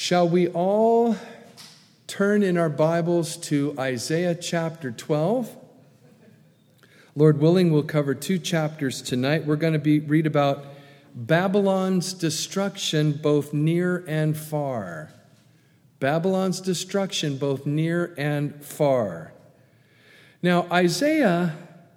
Shall we all turn in our Bibles to Isaiah chapter 12? Lord willing, we'll cover 2 chapters tonight. We're going to read about Babylon's destruction both near and far. Babylon's destruction both near and far. Now, Isaiah,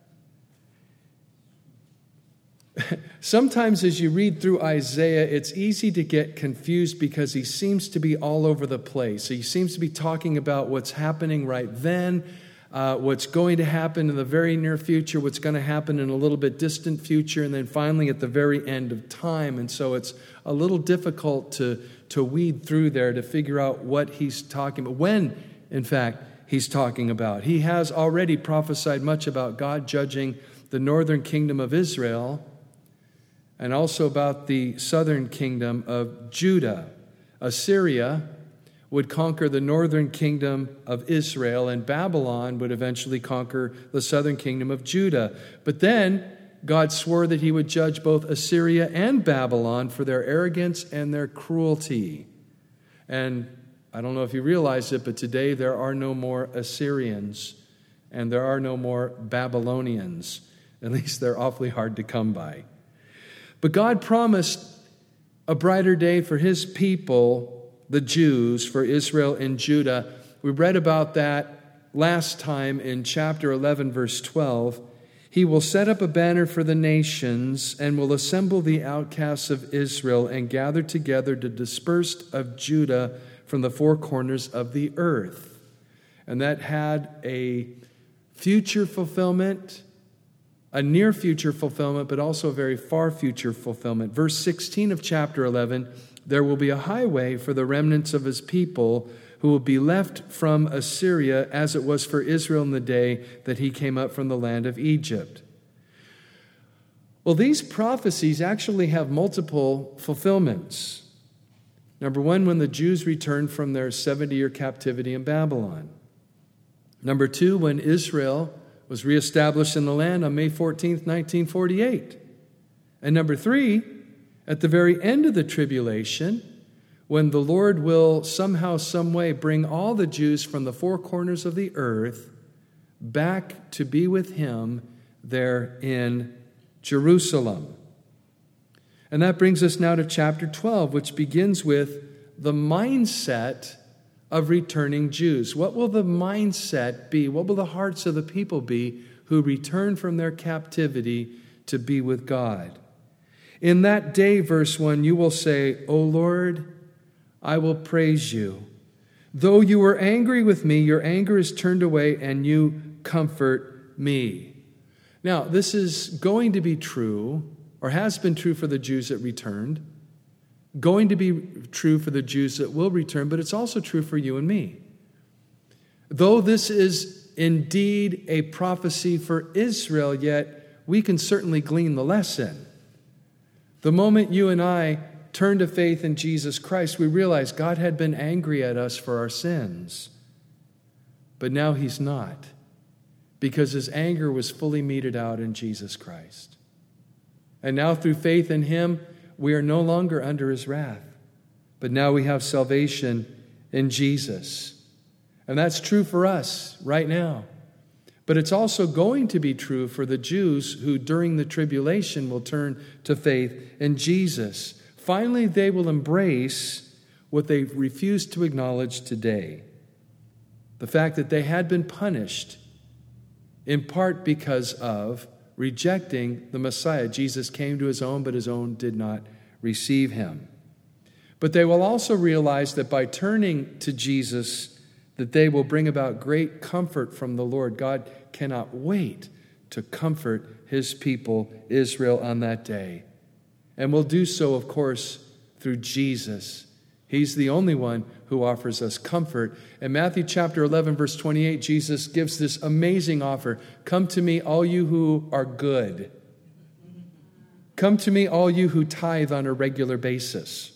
sometimes as you read through Isaiah, it's easy to get confused because he seems to be all over the place. He seems to be talking about what's happening right then, what's going to happen in the very near future, what's going to happen in a little bit distant future, and then finally at the very end of time. And so it's a little difficult to weed through there to figure out what he's talking about, when, in fact, he's talking about. He has already prophesied much about God judging the northern kingdom of Israel and also about the southern kingdom of Judah. Assyria would conquer the northern kingdom of Israel, and Babylon would eventually conquer the southern kingdom of Judah. But then God swore that he would judge both Assyria and Babylon for their arrogance and their cruelty. And I don't know if you realize it, but today there are no more Assyrians and there are no more Babylonians. At least they're awfully hard to come by. But God promised a brighter day for his people, the Jews, for Israel and Judah. We read about that last time in chapter 11, verse 12. He will set up a banner for the nations and will assemble the outcasts of Israel and gather together the dispersed of Judah from the four corners of the earth. And that had a future fulfillment, a near future fulfillment, but also a very far future fulfillment. Verse 16 of chapter 11, there will be a highway for the remnants of his people who will be left from Assyria as it was for Israel in the day that he came up from the land of Egypt. Well, these prophecies actually have multiple fulfillments. Number one, when the Jews returned from their 70-year captivity in Babylon. Number two, when Israel was reestablished in the land on May 14th, 1948. And number three, at the very end of the tribulation, when the Lord will somehow, some way bring all the Jews from the four corners of the earth back to be with him there in Jerusalem. And that brings us now to chapter 12, which begins with the mindset of returning Jews. What will the mindset be? What will the hearts of the people be who return from their captivity to be with God? In that day, verse 1, you will say, O Lord, I will praise you. Though you were angry with me, your anger is turned away and you comfort me. Now, this is going to be true, or has been true for the Jews that returned, going to be true for the Jews that will return, but it's also true for you and me. Though this is indeed a prophecy for Israel, yet we can certainly glean the lesson. The moment you and I turn to faith in Jesus Christ, we realize God had been angry at us for our sins. But now he's not, because his anger was fully meted out in Jesus Christ. And now through faith in him, we are no longer under his wrath. But now we have salvation in Jesus. And that's true for us right now. But it's also going to be true for the Jews who during the tribulation will turn to faith in Jesus. Finally, they will embrace what they refused to acknowledge today. The fact that they had been punished in part because of rejecting the Messiah. Jesus came to his own, but his own did not receive him. But they will also realize that by turning to Jesus, that they will bring about great comfort from the Lord. God cannot wait to comfort his people, Israel, on that day. And will do so, of course, through Jesus. He's the only one who offers us comfort. In Matthew chapter 11, verse 28, Jesus gives this amazing offer. Come to me, all you who are good. Come to me, all you who tithe on a regular basis.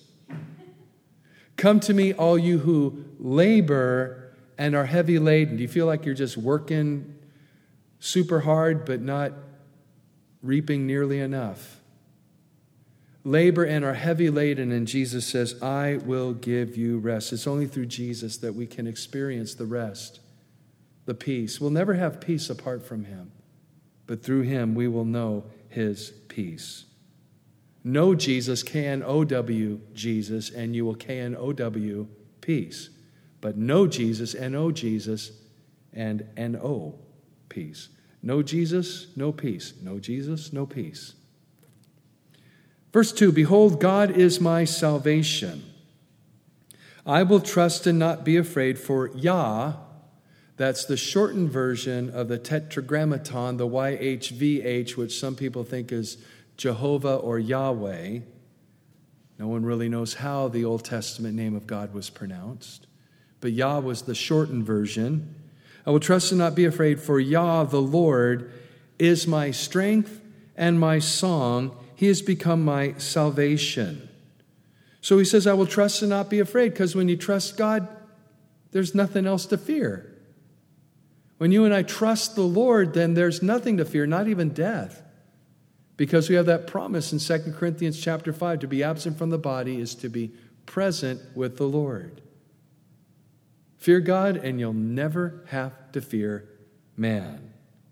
Come to me, all you who labor and are heavy laden. Do you feel like you're just working super hard but not reaping nearly enough? labor and are heavy laden, and Jesus says, I will give you rest. It's only through Jesus that we can experience the rest, the peace. We'll never have peace apart from him, but through him we will know his peace. Know Jesus, K-N-O-W, Jesus, and you will K-N-O-W, peace. But know Jesus, N-O Jesus, and N-O, peace. Know Jesus, no peace. Know Jesus, no peace. Verse 2, behold, God is my salvation. I will trust and not be afraid, for Yah, that's the shortened version of the Tetragrammaton, the YHVH, which some people think is Jehovah or Yahweh. No one really knows how the Old Testament name of God was pronounced, but Yah was the shortened version. I will trust and not be afraid, for Yah, the Lord, is my strength and my song. He has become my salvation. So he says, I will trust and not be afraid, because when you trust God, there's nothing else to fear. When you and I trust the Lord, then there's nothing to fear, not even death. Because we have that promise in 2 Corinthians chapter 5, to be absent from the body is to be present with the Lord. Fear God, and you'll never have to fear man.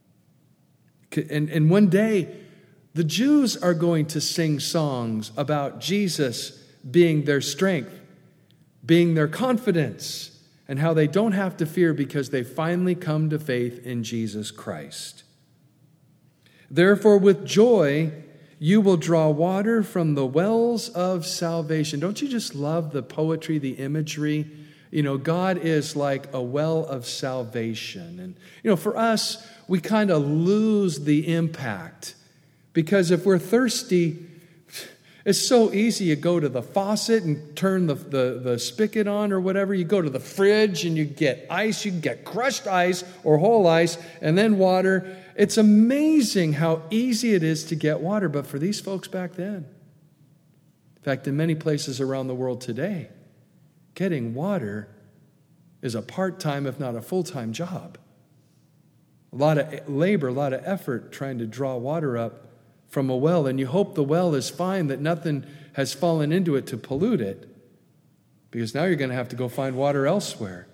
And one day, the Jews are going to sing songs about Jesus being their strength, being their confidence, and how they don't have to fear because they finally come to faith in Jesus Christ. Therefore, with joy, you will draw water from the wells of salvation. Don't you just love the poetry, the imagery? You know, God is like a well of salvation. And, you know, for us, we kind of lose the impact because if we're thirsty, it's so easy. You go to the faucet and turn the spigot on or whatever. You go to the fridge and you get ice. You can get crushed ice or whole ice and then water. It's amazing how easy it is to get water. But for these folks back then, in fact, in many places around the world today, getting water is a part-time, if not a full-time job. A lot of labor, a lot of effort trying to draw water up from a well, and you hope the well is fine, that nothing has fallen into it to pollute it, because now you're going to have to go find water elsewhere.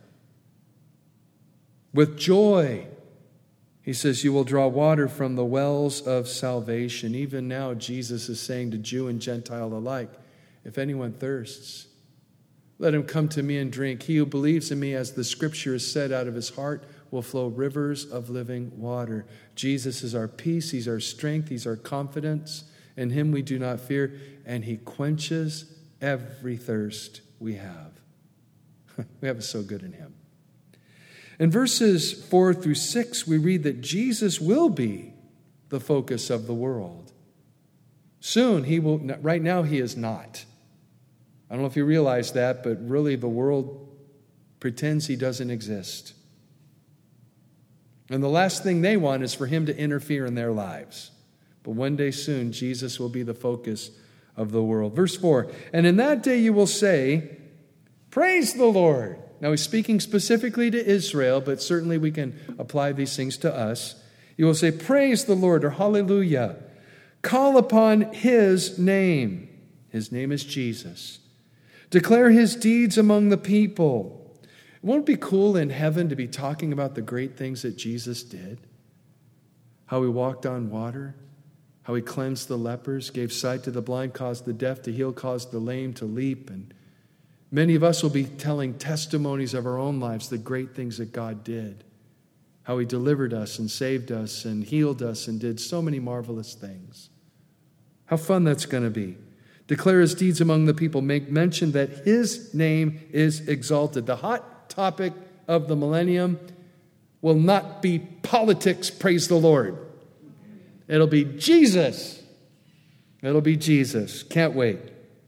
With joy, he says, you will draw water from the wells of salvation. Even now, Jesus is saying to Jew and Gentile alike, if anyone thirsts, let him come to me and drink. He who believes in me, as the scripture has said, out of his heart will flow rivers of living water. Jesus is our peace. He's our strength. He's our confidence. In him we do not fear. And he quenches every thirst we have. We have it so good in him. In verses 4 through 6, we read that Jesus will be the focus of the world. Soon he will. Right now he is not. I don't know if you realize that, but really the world pretends he doesn't exist. And the last thing they want is for him to interfere in their lives. But one day soon, Jesus will be the focus of the world. Verse 4, and in that day you will say, praise the Lord. Now he's speaking specifically to Israel, but certainly we can apply these things to us. You will say, praise the Lord, or hallelujah. Call upon his name. His name is Jesus. Declare his deeds among the people. Won't it be cool in heaven to be talking about the great things that Jesus did? How he walked on water, how he cleansed the lepers, gave sight to the blind, caused the deaf to heal, caused the lame to leap. And many of us will be telling testimonies of our own lives, the great things that God did, how he delivered us and saved us and healed us and did so many marvelous things. How fun that's going to be. Declare his deeds among the people. Make mention that his name is exalted. The hot topic of the millennium will not be politics, praise the Lord. It'll be Jesus. It'll be Jesus. Can't wait.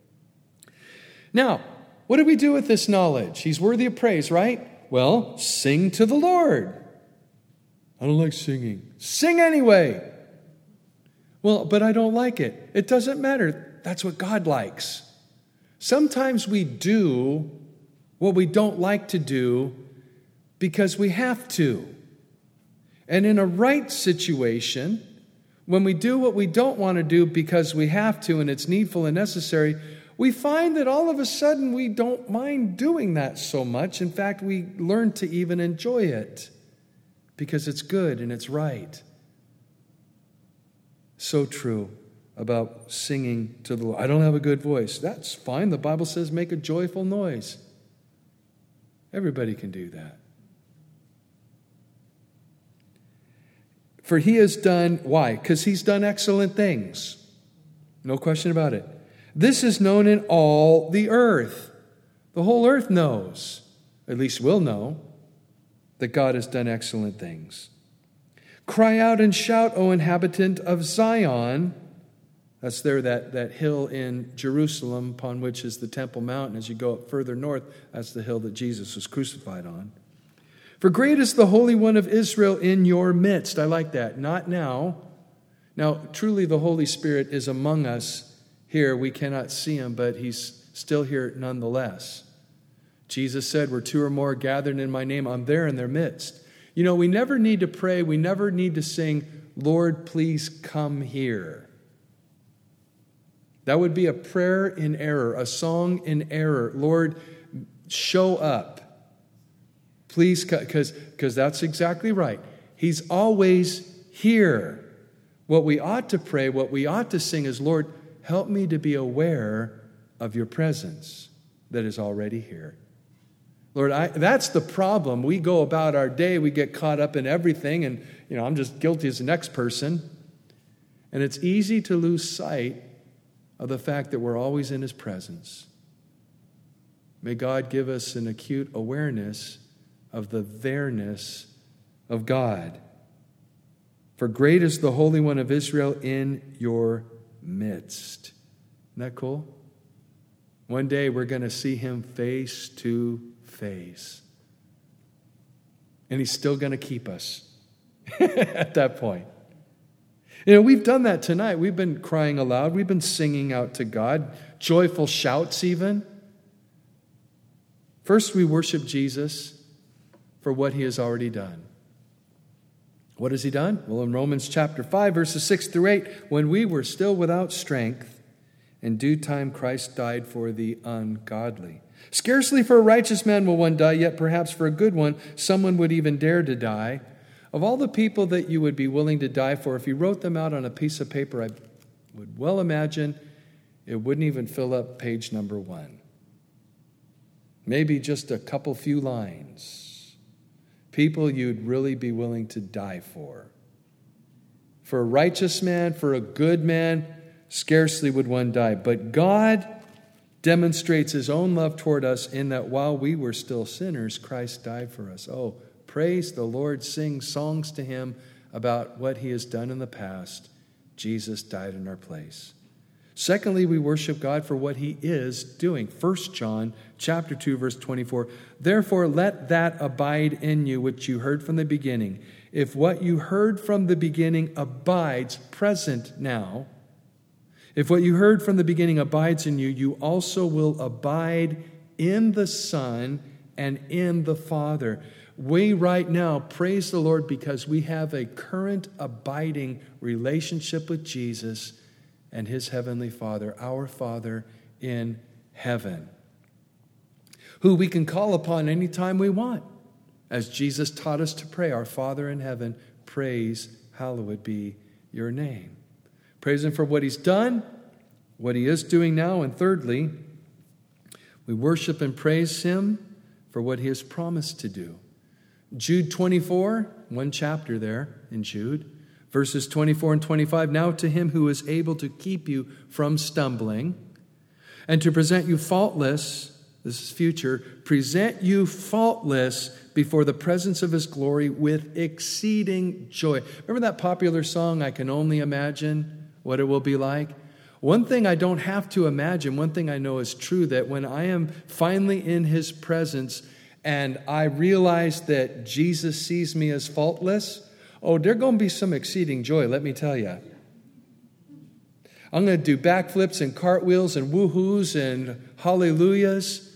Now, what do we do with this knowledge? He's worthy of praise, right? Well, sing to the Lord. I don't like singing. Sing anyway. Well, but I don't like it. It doesn't matter. That's what God likes. Sometimes we do what we don't like to do because we have to. And in a right situation, when we do what we don't want to do because we have to and it's needful and necessary, we find that all of a sudden we don't mind doing that so much. In fact, we learn to even enjoy it because it's good and it's right. So true about singing to the Lord. I don't have a good voice. That's fine. The Bible says make a joyful noise. Everybody can do that. For he has done, why? Because he's done excellent things. No question about it. This is known in all the earth. The whole earth knows, at least will know, that God has done excellent things. Cry out and shout, O inhabitant of Zion. That's there, that hill in Jerusalem upon which is the Temple Mount. And as you go up further north, that's the hill that Jesus was crucified on. For great is the Holy One of Israel in your midst. I like that. Not now. Now, truly the Holy Spirit is among us here. We cannot see him, but he's still here nonetheless. Jesus said, where two or more gathered in my name, I'm there in their midst. You know, we never need to pray. We never need to sing, Lord, please come here. That would be a prayer in error, a song in error. Lord, show up. Please, because that's exactly right. He's always here. What we ought to pray, what we ought to sing is, Lord, help me to be aware of your presence that is already here. Lord, that's the problem. We go about our day, we get caught up in everything, and I'm just guilty as the next person. And it's easy to lose sight of the fact that we're always in his presence. May God give us an acute awareness of the there-ness of God. For great is the Holy One of Israel in your midst. Isn't that cool? One day we're going to see him face to face. And he's still going to keep us at that point. We've done that tonight. We've been crying aloud. We've been singing out to God. Joyful shouts even. First, we worship Jesus for what he has already done. What has he done? Well, in Romans chapter 5, verses 6 through 8, when we were still without strength, in due time Christ died for the ungodly. Scarcely for a righteous man will one die, yet perhaps for a good one someone would even dare to die. Of all the people that you would be willing to die for, if you wrote them out on a piece of paper, I would well imagine it wouldn't even fill up page number 1. Maybe just a couple few lines. People you'd really be willing to die for. For a righteous man, for a good man, scarcely would one die. But God demonstrates his own love toward us in that while we were still sinners, Christ died for us. Oh, praise the Lord. Sing songs to him about what he has done in the past. Jesus died in our place. Secondly, we worship God for what he is doing. 1 John chapter 2, verse 24. Therefore, let that abide in you which you heard from the beginning. If what you heard from the beginning abides, present now, if what you heard from the beginning abides in you, you also will abide in the Son and in the Father. We right now praise the Lord because we have a current abiding relationship with Jesus and his heavenly Father, our Father in heaven, who we can call upon anytime we want. As Jesus taught us to pray, our Father in heaven, praise, hallowed be your name. Praise him for what he's done, what he is doing now, and thirdly, we worship and praise him for what he has promised to do. Jude 24, one chapter there in Jude, verses 24 and 25. Now to him who is able to keep you from stumbling and to present you faultless, this is future, present you faultless before the presence of his glory with exceeding joy. Remember that popular song, I Can Only Imagine What It Will Be Like? One thing I don't have to imagine, one thing I know is true, that when I am finally in his presence and I realize that Jesus sees me as faultless, oh, there's going to be some exceeding joy, let me tell you. I'm going to do backflips and cartwheels and woohoos and hallelujahs.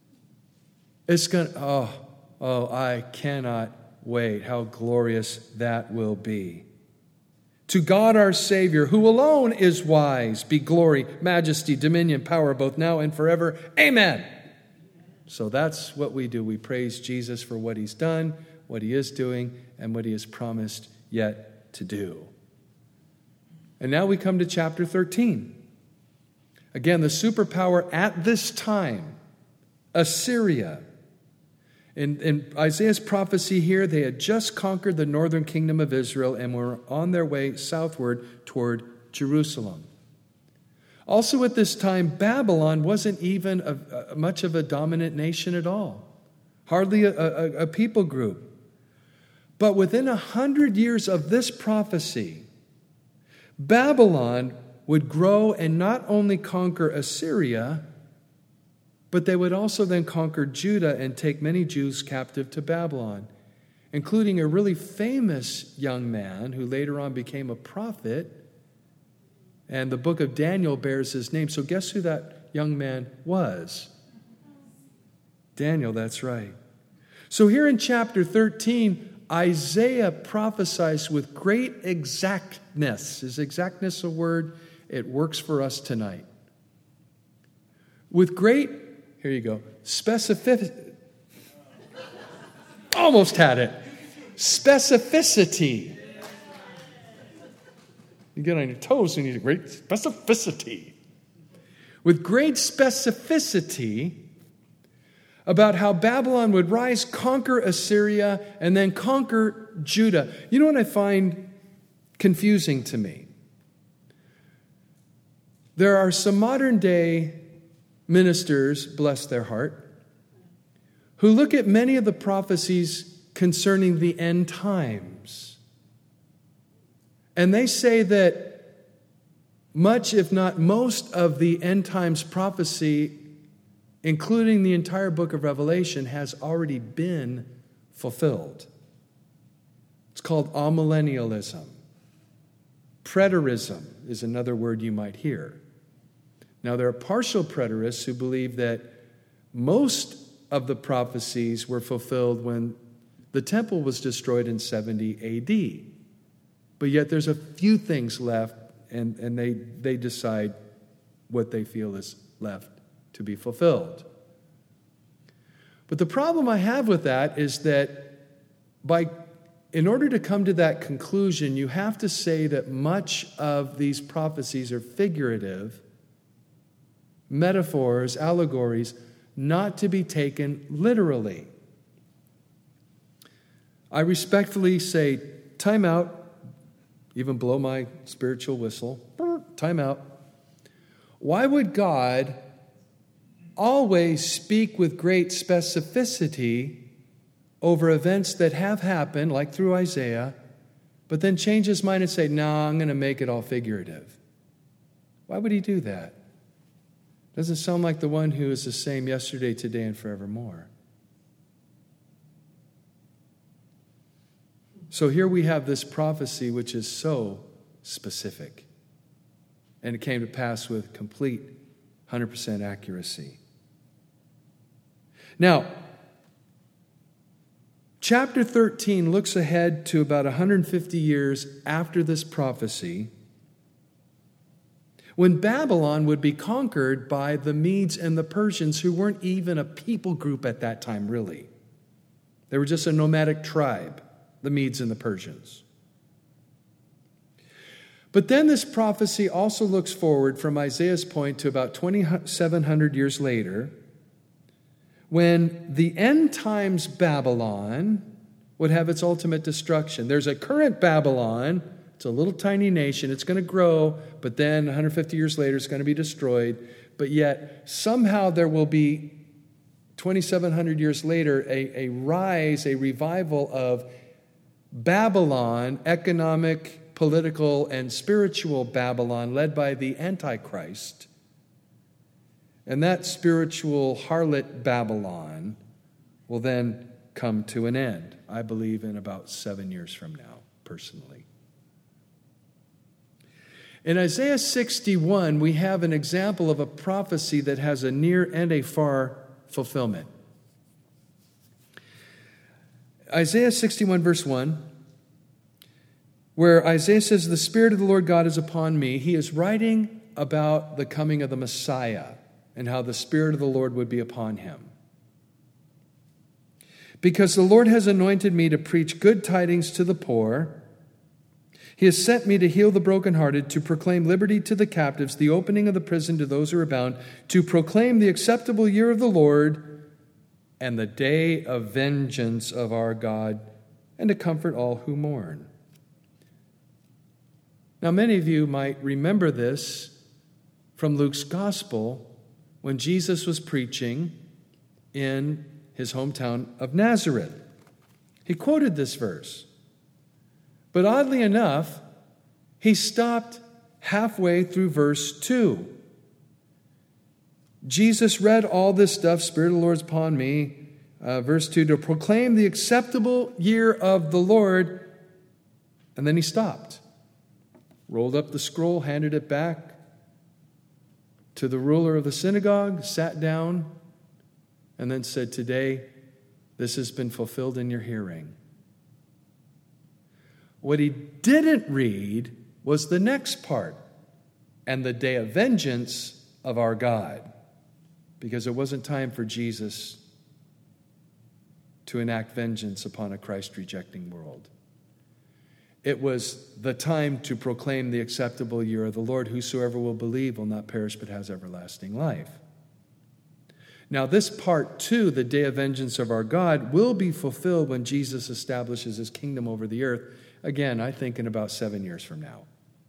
It's going to, I cannot wait how glorious that will be. To God our Savior, who alone is wise, be glory, majesty, dominion, power, both now and forever. Amen. So that's what we do. We praise Jesus for what he's done, what he is doing, and what he has promised yet to do. And now we come to chapter 13. Again, the superpower at this time, Assyria. In Isaiah's prophecy here, they had just conquered the northern kingdom of Israel and were on their way southward toward Jerusalem. Also at this time, Babylon wasn't even much of a dominant nation at all. Hardly a people group. But within 100 years of this prophecy, Babylon would grow and not only conquer Assyria, but they would also then conquer Judah and take many Jews captive to Babylon, including a really famous young man who later on became a prophet, and the book of Daniel bears his name. So guess who that young man was? Daniel, that's right. So here in chapter 13, Isaiah prophesies with great exactness. Is exactness a word? It works for us tonight. With great, here you go, specificity. Almost had it. Specificity. You get on your toes and you need great specificity. With great specificity about how Babylon would rise, conquer Assyria, and then conquer Judah. You know what I find confusing to me? There are some modern day ministers, bless their heart, who look at many of the prophecies concerning the end times. And they say that much, if not most, of the end times prophecy, including the entire book of Revelation, has already been fulfilled. It's called amillennialism. Preterism is another word you might hear. Now, there are partial preterists who believe that most of the prophecies were fulfilled when the temple was destroyed in 70 A.D. But yet there's a few things left, and they decide what they feel is left to be fulfilled. But the problem I have with that is that in order to come to that conclusion, you have to say that much of these prophecies are figurative, metaphors, allegories, not to be taken literally. I respectfully say, time out, even blow my spiritual whistle, time out. Why would God always speak with great specificity over events that have happened, like through Isaiah, but then change his mind and say, no, I'm going to make it all figurative? Why would he do that? Doesn't sound like the one who is the same yesterday, today, and forevermore. So here we have this prophecy which is so specific. And it came to pass with complete 100% accuracy. Now, chapter 13 looks ahead to about 150 years after this prophecy, when Babylon would be conquered by the Medes and the Persians, who weren't even a people group at that time, really. They were just a nomadic tribe, the Medes and the Persians. But then this prophecy also looks forward from Isaiah's point to about 2,700 years later, when the end times Babylon would have its ultimate destruction. There's a current Babylon. It's a little tiny nation. It's going to grow, but then 150 years later, it's going to be destroyed. But yet, somehow there will be, 2,700 years later, a rise, a revival of Babylon, economic, political, and spiritual Babylon, led by the Antichrist. And that spiritual harlot Babylon will then come to an end, I believe, in about 7 years from now, personally. In Isaiah 61, we have an example of a prophecy that has a near and a far fulfillment. Isaiah 61, verse 1, where Isaiah says, the Spirit of the Lord God is upon me, he is writing about the coming of the Messiah and how the Spirit of the Lord would be upon him. Because the Lord has anointed me to preach good tidings to the poor. He has sent me to heal the brokenhearted, to proclaim liberty to the captives, the opening of the prison to those who are bound, to proclaim the acceptable year of the Lord and the day of vengeance of our God, and to comfort all who mourn. Now, many of you might remember this from Luke's gospel when Jesus was preaching in his hometown of Nazareth. He quoted this verse. But oddly enough, he stopped halfway through verse 2. Jesus read all this stuff, Spirit of the Lord is upon me, verse 2, to proclaim the acceptable year of the Lord. And then he stopped, rolled up the scroll, handed it back to the ruler of the synagogue, sat down, and then said, today, this has been fulfilled in your hearing. What he didn't read was the next part, and the day of vengeance of our God, because it wasn't time for Jesus to enact vengeance upon a Christ-rejecting world. It was the time to proclaim the acceptable year of the Lord. Whosoever will believe will not perish but has everlasting life. Now, this part 2, the day of vengeance of our God, will be fulfilled when Jesus establishes his kingdom over the earth. Again, I think in about 7 years from now.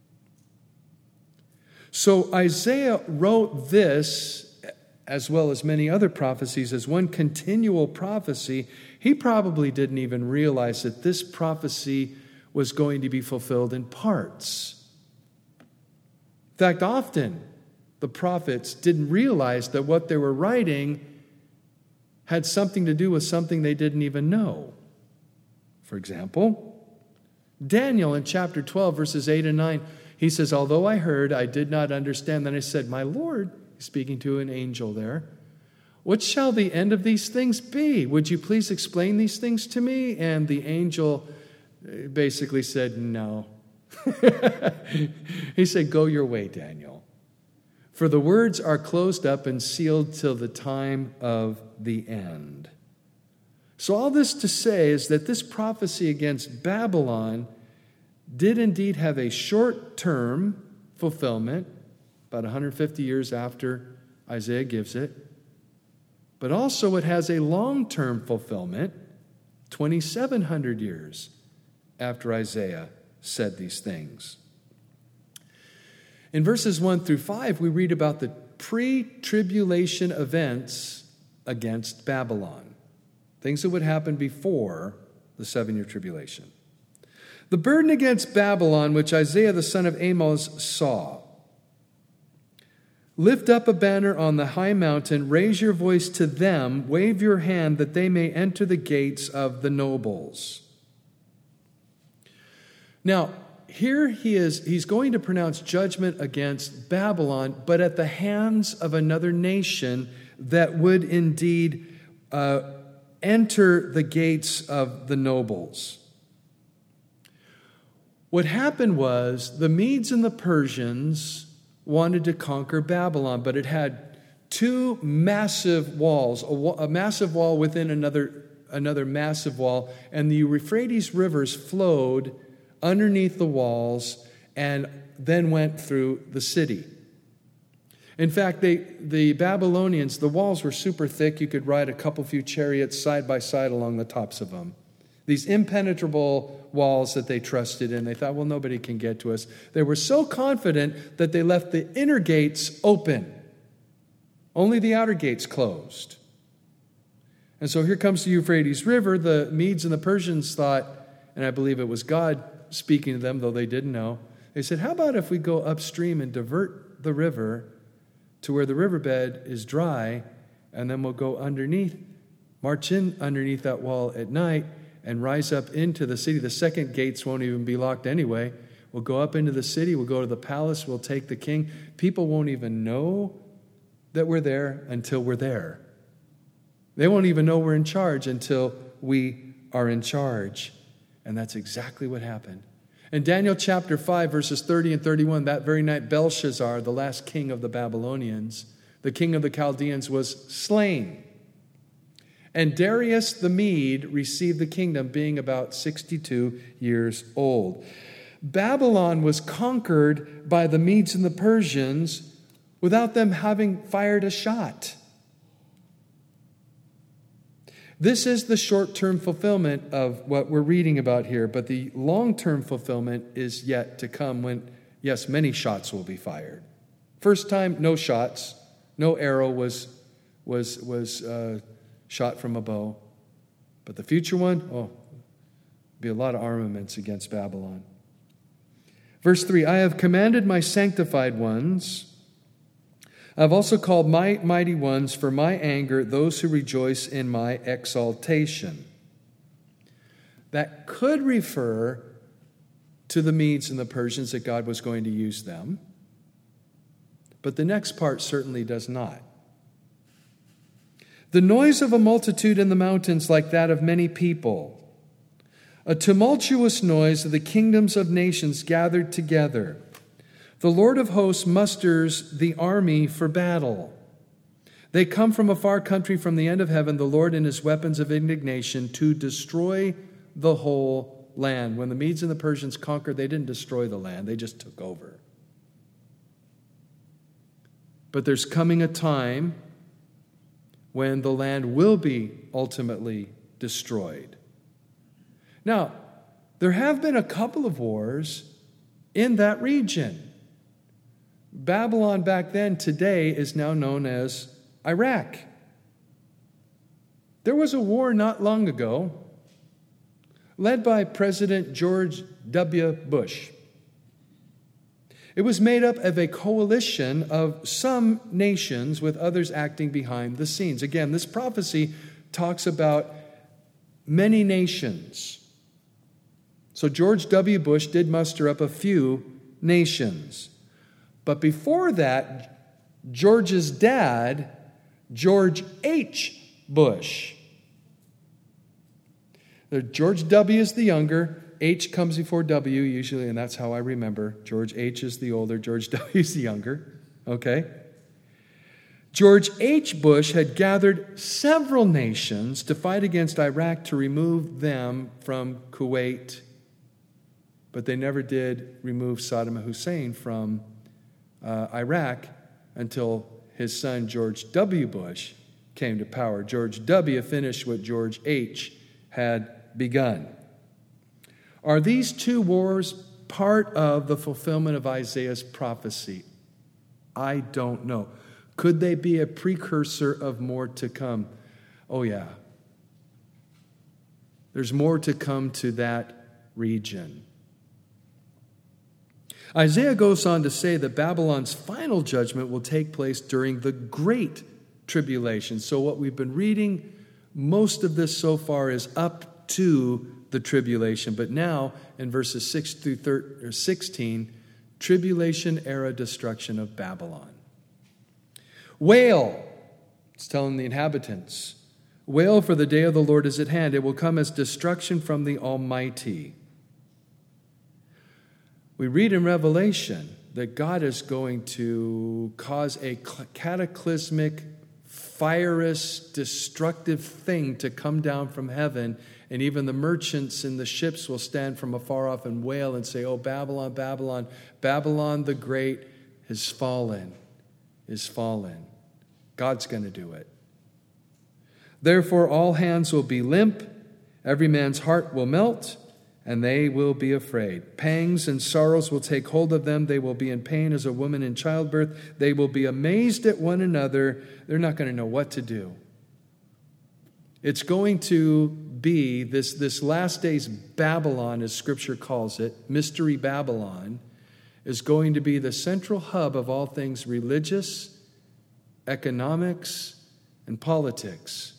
So Isaiah wrote this, as well as many other prophecies, as one continual prophecy. He probably didn't even realize that this prophecy was going to be fulfilled in parts. In fact, often the prophets didn't realize that what they were writing had something to do with something they didn't even know. For example, Daniel in chapter 12, verses 8 and 9, he says, although I heard, I did not understand. Then I said, my Lord, speaking to an angel there, what shall the end of these things be? Would you please explain these things to me? And the angel basically said, no. He said, go your way, Daniel. For the words are closed up and sealed till the time of the end. So all this to say is that this prophecy against Babylon did indeed have a short-term fulfillment, about 150 years after Isaiah gives it, but also it has a long-term fulfillment, 2,700 years after Isaiah said these things. In verses 1 through 5, we read about the pre-tribulation events against Babylon, things that would happen before the 7-year tribulation. The burden against Babylon, which Isaiah the son of Amos saw. Lift up a banner on the high mountain, raise your voice to them, wave your hand that they may enter the gates of the nobles. Now, here he's going to pronounce judgment against Babylon, but at the hands of another nation that would indeed enter the gates of the nobles. What happened was the Medes and the Persians wanted to conquer Babylon, but it had two massive walls, a massive wall within another massive wall, and the Euphrates rivers flowed underneath the walls and then went through the city. In fact, the Babylonians, the walls were super thick. You could ride a couple few chariots side by side along the tops of them. These impenetrable walls that they trusted in. They thought, well, nobody can get to us. They were so confident that they left the inner gates open. Only the outer gates closed. And so here comes the Euphrates River. The Medes and the Persians thought, and I believe it was God speaking to them, though they didn't know. They said, how about if we go upstream and divert the river to where the riverbed is dry, and then we'll go underneath, march in underneath that wall at night, and rise up into the city. The second gates won't even be locked anyway. We'll go up into the city. We'll go to the palace. We'll take the king. People won't even know that we're there until we're there. They won't even know we're in charge until we are in charge. And that's exactly what happened. In Daniel chapter 5, verses 30 and 31, that very night Belshazzar, the last king of the Babylonians, the king of the Chaldeans, was slain. And Darius the Mede received the kingdom, being about 62 years old. Babylon was conquered by the Medes and the Persians without them having fired a shot. This is the short-term fulfillment of what we're reading about here, but the long-term fulfillment is yet to come when, yes, many shots will be fired. First time, no shots. No arrow was shot from a bow. But the future one, be a lot of armaments against Babylon. Verse 3, I have commanded my sanctified ones. I have also called my mighty ones for my anger, those who rejoice in my exaltation. That could refer to the Medes and the Persians, that God was going to use them. But the next part certainly does not. The noise of a multitude in the mountains like that of many people. A tumultuous noise of the kingdoms of nations gathered together. The Lord of hosts musters the army for battle. They come from a far country, from the end of heaven, the Lord and his weapons of indignation, to destroy the whole land. When the Medes and the Persians conquered, they didn't destroy the land, they just took over. But there's coming a time when the land will be ultimately destroyed. Now, there have been a couple of wars in that region. Babylon back then, today, is now known as Iraq. There was a war not long ago led by President George W. Bush. It was made up of a coalition of some nations with others acting behind the scenes. Again, this prophecy talks about many nations. So George W. Bush did muster up a few nations. But before that, George's dad, George H. Bush. George W. is the younger. H comes before W usually, and that's how I remember. George H. is the older, George W. is the younger. Okay? George H. Bush had gathered several nations to fight against Iraq to remove them from Kuwait, but they never did remove Saddam Hussein from Iraq until his son George W. Bush came to power. George W. finished what George H. had begun. Are these two wars part of the fulfillment of Isaiah's prophecy? I don't know. Could they be a precursor of more to come? Oh, yeah. There's more to come to that region. Isaiah goes on to say that Babylon's final judgment will take place during the Great Tribulation. So what we've been reading, most of this so far is up to the tribulation. But now, in verses 6 through 16, tribulation-era destruction of Babylon. Wail, it's telling the inhabitants. Wail, for the day of the Lord is at hand. It will come as destruction from the Almighty. We read in Revelation that God is going to cause a cataclysmic, fierous, destructive thing to come down from heaven, and even the merchants in the ships will stand from afar off and wail and say, "Oh, Babylon, Babylon, Babylon the Great is fallen, is fallen." God's going to do it. Therefore, all hands will be limp, every man's heart will melt, and they will be afraid. Pangs and sorrows will take hold of them. They will be in pain as a woman in childbirth. They will be amazed at one another. They're not going to know what to do. It's going to be this last days Babylon, as Scripture calls it, Mystery Babylon, is going to be the central hub of all things religious, economics, and politics.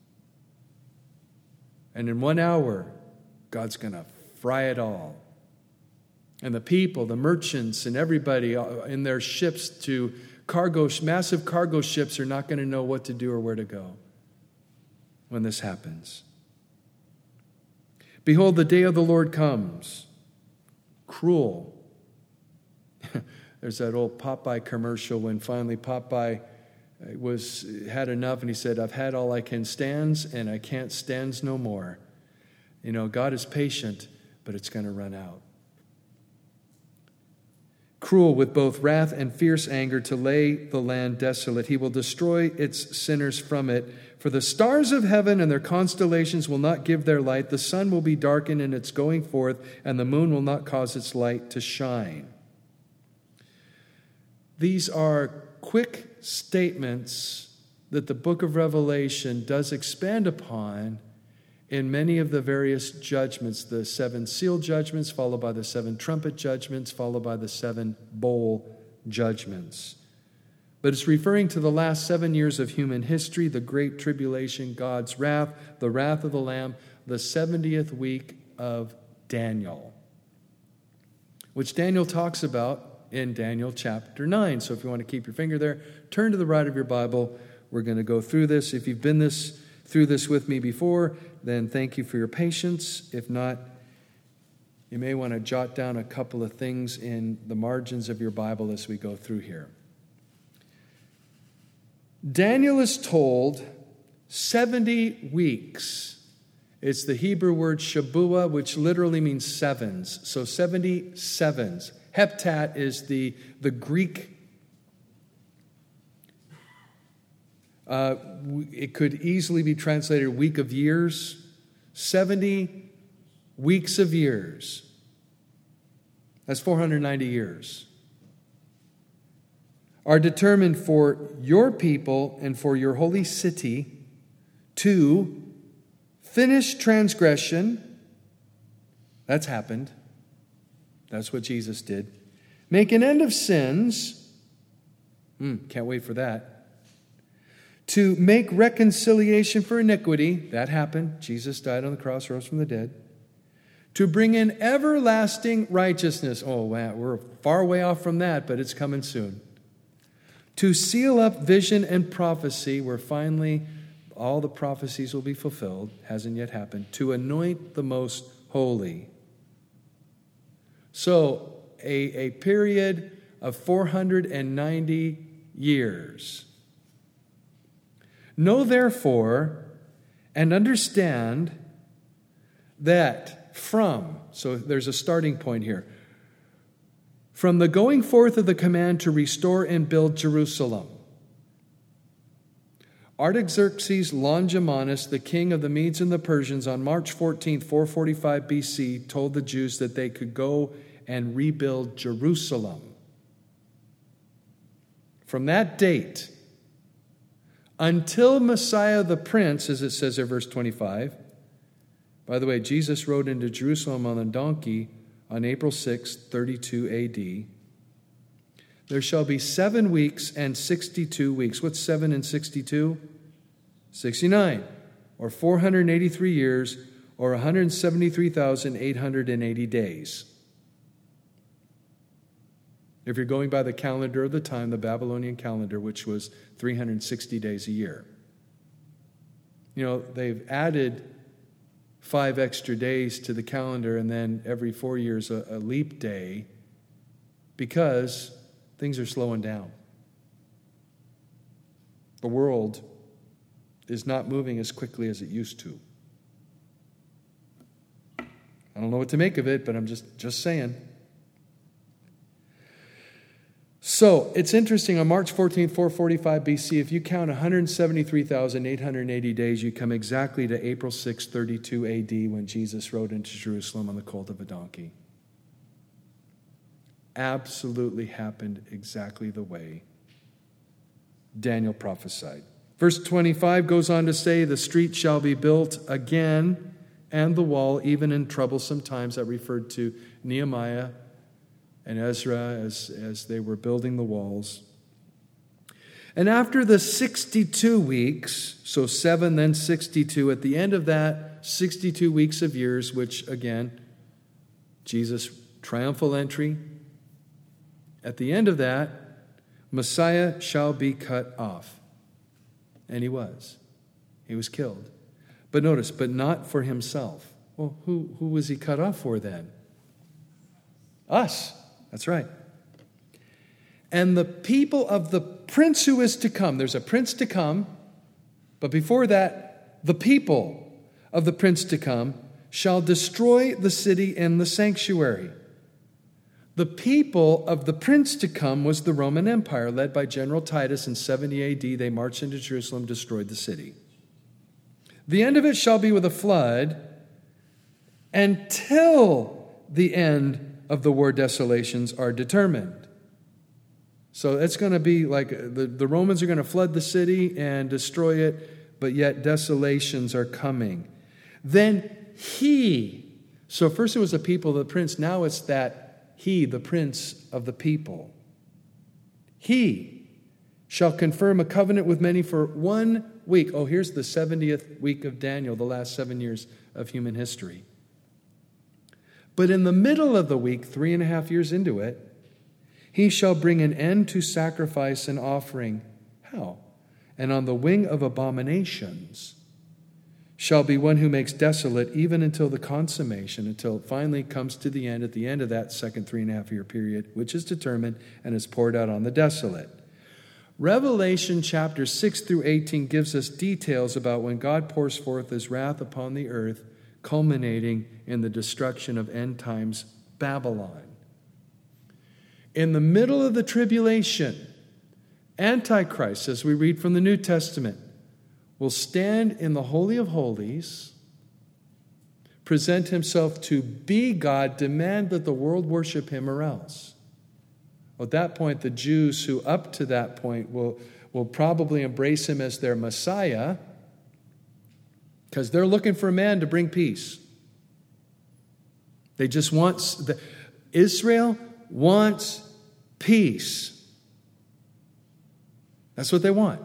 And in 1 hour, God's going to fry it all. And the people, the merchants, and everybody in their ships to massive cargo ships are not going to know what to do or where to go when this happens. Behold, the day of the Lord comes. cruel. There's that old Popeye commercial when finally Popeye had enough and he said, I've had all I can stands and I can't stands no more. You know, God is patient, but it's going to run out. Cruel with both wrath and fierce anger to lay the land desolate. He will destroy its sinners from it. For the stars of heaven and their constellations will not give their light. The sun will be darkened in its going forth, and the moon will not cause its light to shine. These are quick statements that the book of Revelation does expand upon in many of the various judgments, the 7 seal judgments, followed by the 7 trumpet judgments, followed by the 7 bowl judgments. But it's referring to the last 7 years of human history, the great tribulation, God's wrath, the wrath of the Lamb, the 70th week of Daniel, which Daniel talks about in Daniel chapter 9. So if you want to keep your finger there, turn to the right of your Bible. We're going to go through this. If you've been through this with me before, then thank you for your patience. If not, you may want to jot down a couple of things in the margins of your Bible as we go through here. Daniel is told 70 weeks. It's the Hebrew word Shabuah, which literally means sevens. So 70 sevens. Heptat is the Greek. It could easily be translated week of years. 70 weeks of years. That's 490 years. Are determined for your people and for your holy city to finish transgression. That's happened. That's what Jesus did. Make an end of sins. Can't wait for that. To make reconciliation for iniquity. That happened. Jesus died on the cross, rose from the dead. To bring in everlasting righteousness. Oh, wow, we're far way off from that, but it's coming soon. To seal up vision and prophecy, where finally all the prophecies will be fulfilled. Hasn't yet happened. To anoint the most holy. So, a period of 490 years. Know therefore and understand that so there's a starting point here. From the going forth of the command to restore and build Jerusalem, Artaxerxes Longimanus, the king of the Medes and the Persians, on March 14th, 445 BC, told the Jews that they could go and rebuild Jerusalem. From that date until Messiah the Prince, as it says in verse 25. By the way, Jesus rode into Jerusalem on a donkey on April 6, 32 AD. There shall be 7 weeks and 62 weeks. What's 7 and 62? 69, or 483 years, or 173,880 days. If you're going by the calendar of the time, the Babylonian calendar, which was 360 days a year. You know, they've added 5 extra days to the calendar and then every 4 years a leap day because things are slowing down. The world is not moving as quickly as it used to. I don't know what to make of it, but I'm just saying. So, it's interesting, on March 14th, 445 BC, if you count 173,880 days, you come exactly to April 6, 32 AD, when Jesus rode into Jerusalem on the colt of a donkey. Absolutely happened exactly the way Daniel prophesied. Verse 25 goes on to say, the street shall be built again, and the wall, even in troublesome times. That referred to Nehemiah and Ezra as they were building the walls. And after the 62 weeks, so 7, then 62, at the end of that 62 weeks of years, which again, Jesus' triumphal entry, at the end of that, Messiah shall be cut off. And he was. He was killed. But notice, but not for himself. Well, who was he cut off for then? Us. That's right. And the people of the prince who is to come. There's a prince to come, but before that, the people of the prince to come shall destroy the city and the sanctuary. The people of the prince to come was the Roman Empire, led by General Titus in 70 AD. They marched into Jerusalem, destroyed the city. The end of it shall be with a flood until the end of the war desolations are determined. So it's going to be like the Romans are going to flood the city and destroy it, but yet desolations are coming. Then so first it was the people of the prince, now it's that he, the prince of the people. He shall confirm a covenant with many for 1 week. Oh, here's the 70th week of Daniel, the last 7 years of human history. But in the middle of the week, 3.5 years into it, he shall bring an end to sacrifice and offering. How? And on the wing of abominations shall be one who makes desolate even until the consummation, until it finally comes to the end, at the end of that second 3.5 year period, which is determined and is poured out on the desolate. Revelation chapter 6 through 18 gives us details about when God pours forth his wrath upon the earth, culminating in the destruction of end times Babylon. In the middle of the tribulation, Antichrist, as we read from the New Testament, will stand in the Holy of Holies, present himself to be God, demand that the world worship him or else. At that point, the Jews who up to that point will probably embrace him as their Messiah, because they're looking for a man to bring peace. They just want, Israel wants peace. That's what they want.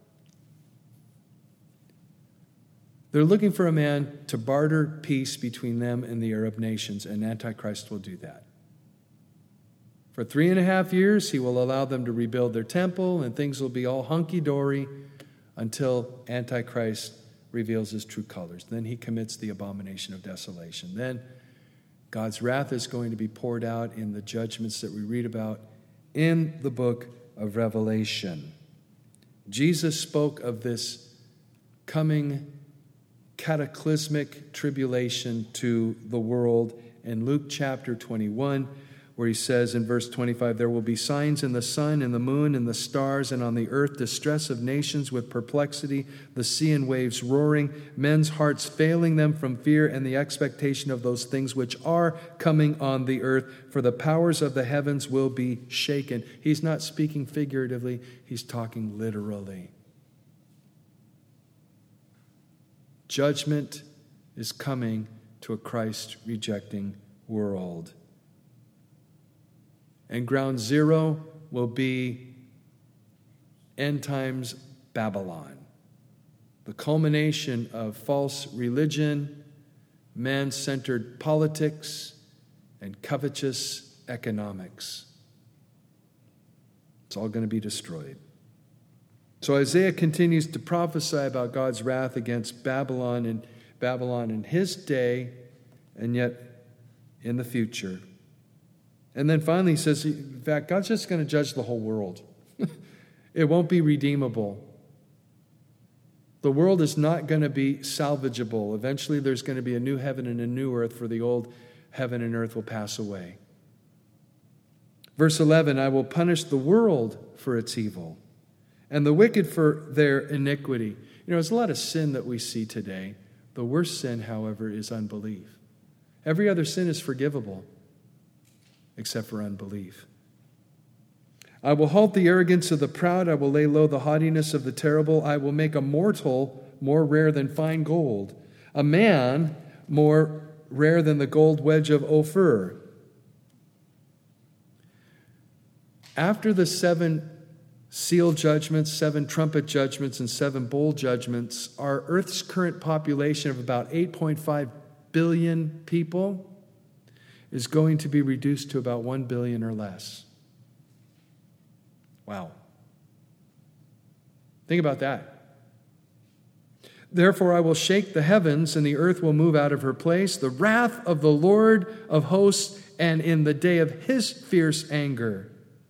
They're looking for a man to barter peace between them and the Arab nations, and Antichrist will do that. For 3.5 years, he will allow them to rebuild their temple, and things will be all hunky-dory until Antichrist reveals his true colors. Then he commits the abomination of desolation. Then God's wrath is going to be poured out in the judgments that we read about in the book of Revelation. Jesus spoke of this coming cataclysmic tribulation to the world in Luke chapter 21, where he says in verse 25, there will be signs in the sun, in the moon, in the stars, and on the earth, distress of nations with perplexity, the sea and waves roaring, men's hearts failing them from fear and the expectation of those things which are coming on the earth, for the powers of the heavens will be shaken. He's not speaking figuratively, he's talking literally. Judgment is coming to a Christ-rejecting world. And ground zero will be end times Babylon, the culmination of false religion, man-centered politics, and covetous economics. It's all going to be destroyed. So Isaiah continues to prophesy about God's wrath against Babylon in his day, and yet in the future. And then finally he says, in fact, God's just going to judge the whole world. It won't be redeemable. The world is not going to be salvageable. Eventually there's going to be a new heaven and a new earth, for the old heaven and earth will pass away. Verse 11, I will punish the world for its evil, and the wicked for their iniquity. You know, there's a lot of sin that we see today. The worst sin, however, is unbelief. Every other sin is forgivable, except for unbelief. I will halt the arrogance of the proud. I will lay low the haughtiness of the terrible. I will make a mortal more rare than fine gold, a man more rare than the gold wedge of Ophir. After the 7 seal judgments, 7 trumpet judgments, and 7 bowl judgments, our Earth's current population of about 8.5 billion people is going to be reduced to about 1 billion or less. Wow. Think about that. Therefore I will shake the heavens, and the earth will move out of her place. The wrath of the Lord of hosts and in the day of his fierce anger.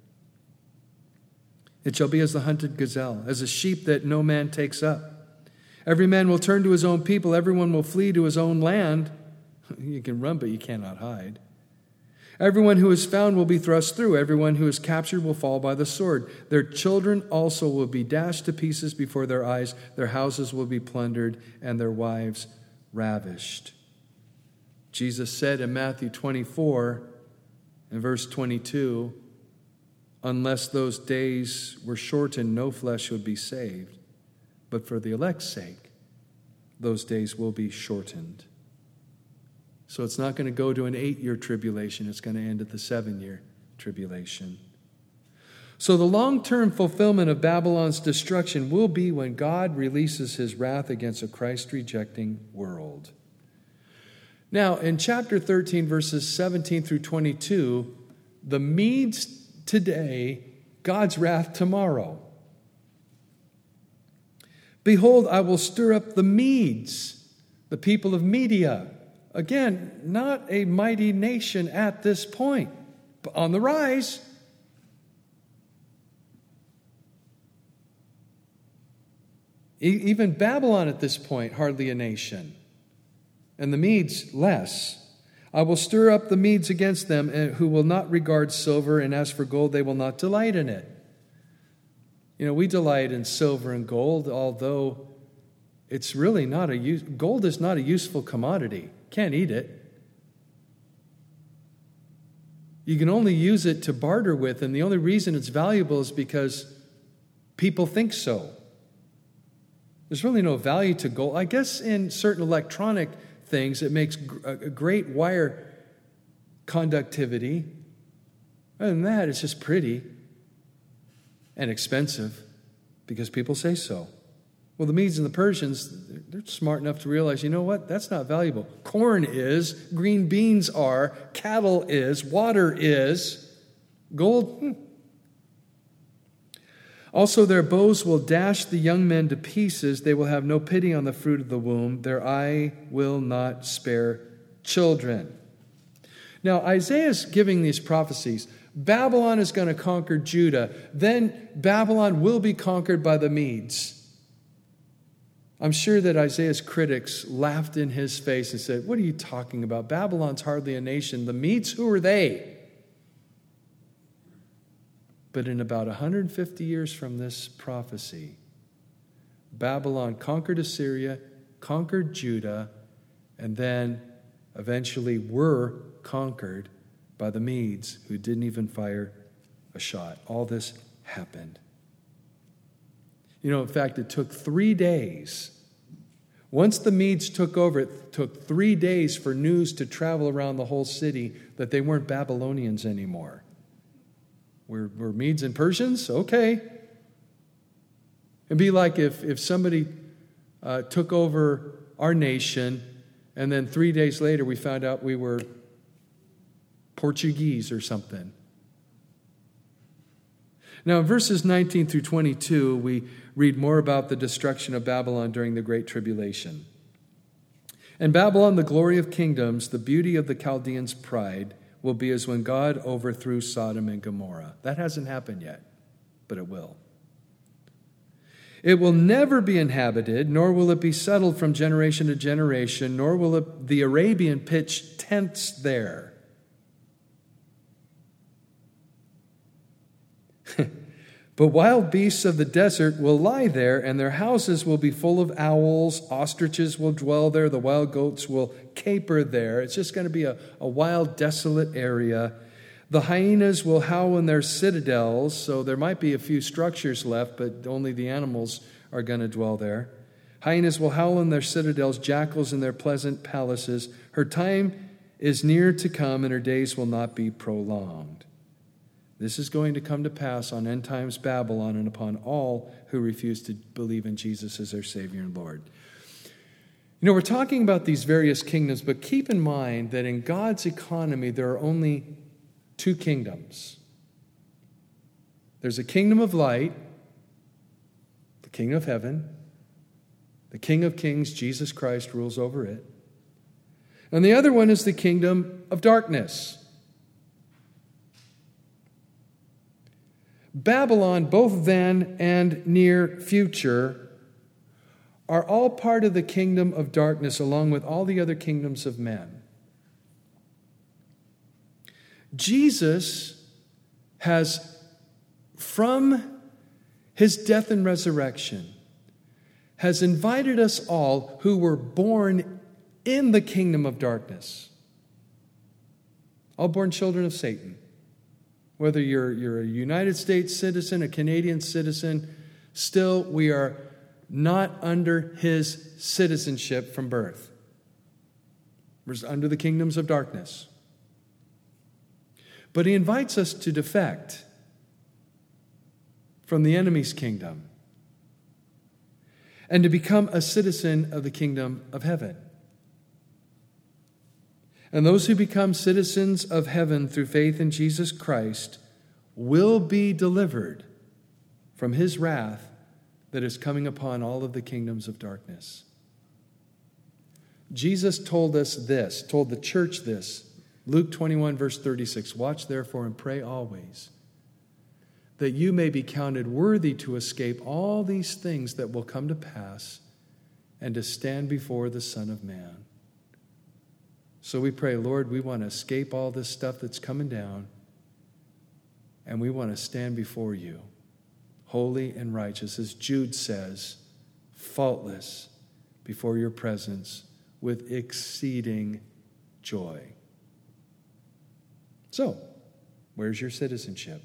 It shall be as the hunted gazelle, as a sheep that no man takes up. Every man will turn to his own people. Everyone will flee to his own land. You can run, but you cannot hide. Everyone who is found will be thrust through. Everyone who is captured will fall by the sword. Their children also will be dashed to pieces before their eyes. Their houses will be plundered and their wives ravished. Jesus said in Matthew 24 and verse 22, unless those days were shortened, no flesh would be saved. But for the elect's sake, those days will be shortened. So it's not going to go to an 8-year tribulation. It's going to end at the 7-year tribulation. So the long-term fulfillment of Babylon's destruction will be when God releases his wrath against a Christ-rejecting world. Now, in chapter 13, verses 17 through 22, the Medes today, God's wrath tomorrow. Behold, I will stir up the Medes, the people of Media. Again, not a mighty nation at this point, but on the rise. Even Babylon at this point, hardly a nation. And the Medes less. I will stir up the Medes against them, who will not regard silver, and as for gold, they will not delight in it. You know, we delight in silver and gold, although it's really not gold is not a useful commodity. Can't eat it. You can only use it to barter with, and the only reason it's valuable is because people think so. There's really no value to gold. I guess in certain electronic things, it makes a great wire conductivity. Other than that, it's just pretty and expensive because people say so. Well, the Medes and the Persians, they're smart enough to realize, you know what? That's not valuable. Corn is, green beans are, cattle is, water is, gold. Also, their bows will dash the young men to pieces. They will have no pity on the fruit of the womb. Their eye will not spare children. Now, Isaiah's giving these prophecies. Babylon is going to conquer Judah. Then Babylon will be conquered by the Medes. I'm sure that Isaiah's critics laughed in his face and said, what are you talking about? Babylon's hardly a nation. The Medes, who are they? But in about 150 years from this prophecy, Babylon conquered Assyria, conquered Judah, and then eventually were conquered by the Medes, who didn't even fire a shot. All this happened. You know, in fact, it took 3 days. Once the Medes took over, it took 3 days for news to travel around the whole city that they weren't Babylonians anymore. We're Medes and Persians? Okay. It'd be like if somebody took over our nation and then 3 days later we found out we were Portuguese or something. Now, in verses 19 through 22, we read more about the destruction of Babylon during the Great Tribulation. And Babylon, the glory of kingdoms, the beauty of the Chaldeans' pride, will be as when God overthrew Sodom and Gomorrah. That hasn't happened yet, but it will. It will never be inhabited, nor will it be settled from generation to generation, nor will the Arabian pitch tents there. But wild beasts of the desert will lie there, and their houses will be full of owls. Ostriches will dwell there. The wild goats will caper there. It's just going to be a wild, desolate area. The hyenas will howl in their citadels, so there might be a few structures left, but only the animals are going to dwell there. Hyenas will howl in their citadels, jackals in their pleasant palaces. Her time is near to come, and her days will not be prolonged. This is going to come to pass on end times Babylon and upon all who refuse to believe in Jesus as their Savior and Lord. You know, we're talking about these various kingdoms, but keep in mind that in God's economy, there are only 2 kingdoms. There's a kingdom of light, the kingdom of heaven. The King of Kings, Jesus Christ, rules over it. And the other one is the kingdom of darkness, Babylon, both then and near future, are all part of the kingdom of darkness along with all the other kingdoms of men. Jesus has, from his death and resurrection, has invited us all who were born in the kingdom of darkness, all born children of Satan. Whether you're a United States citizen, a Canadian citizen, still we are not under his citizenship from birth. We're under the kingdoms of darkness. But he invites us to defect from the enemy's kingdom and to become a citizen of the kingdom of heaven. And those who become citizens of heaven through faith in Jesus Christ will be delivered from his wrath that is coming upon all of the kingdoms of darkness. Jesus told us this, told the church this, Luke 21, verse 36, "Watch therefore and pray always, that you may be counted worthy to escape all these things that will come to pass and to stand before the Son of Man." So we pray, Lord, we want to escape all this stuff that's coming down, and we want to stand before you, holy and righteous, as Jude says, faultless before your presence with exceeding joy. So, where's your citizenship?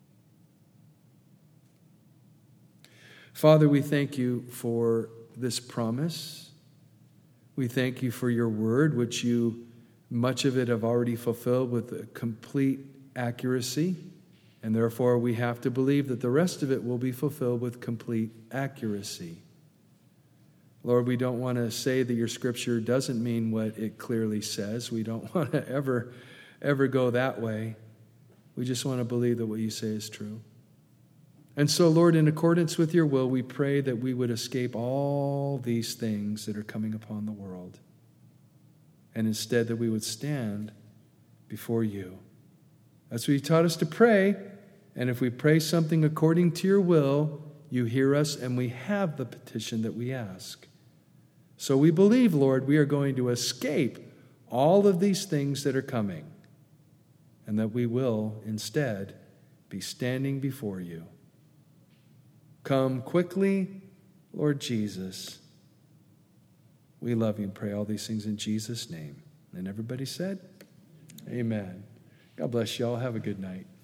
Father, we thank you for this promise. We thank you for your word, which you, much of it, have already fulfilled with complete accuracy. And therefore, we have to believe that the rest of it will be fulfilled with complete accuracy. Lord, we don't want to say that your scripture doesn't mean what it clearly says. We don't want to ever go that way. We just want to believe that what you say is true. And so, Lord, in accordance with your will, we pray that we would escape all these things that are coming upon the world. And instead that we would stand before you. That's what you taught us to pray. And if we pray something according to your will, you hear us and we have the petition that we ask. So we believe, Lord, we are going to escape all of these things that are coming. And that we will instead be standing before you. Come quickly, Lord Jesus. We love you and pray all these things in Jesus' name. And everybody said, amen. God bless you all. Have a good night.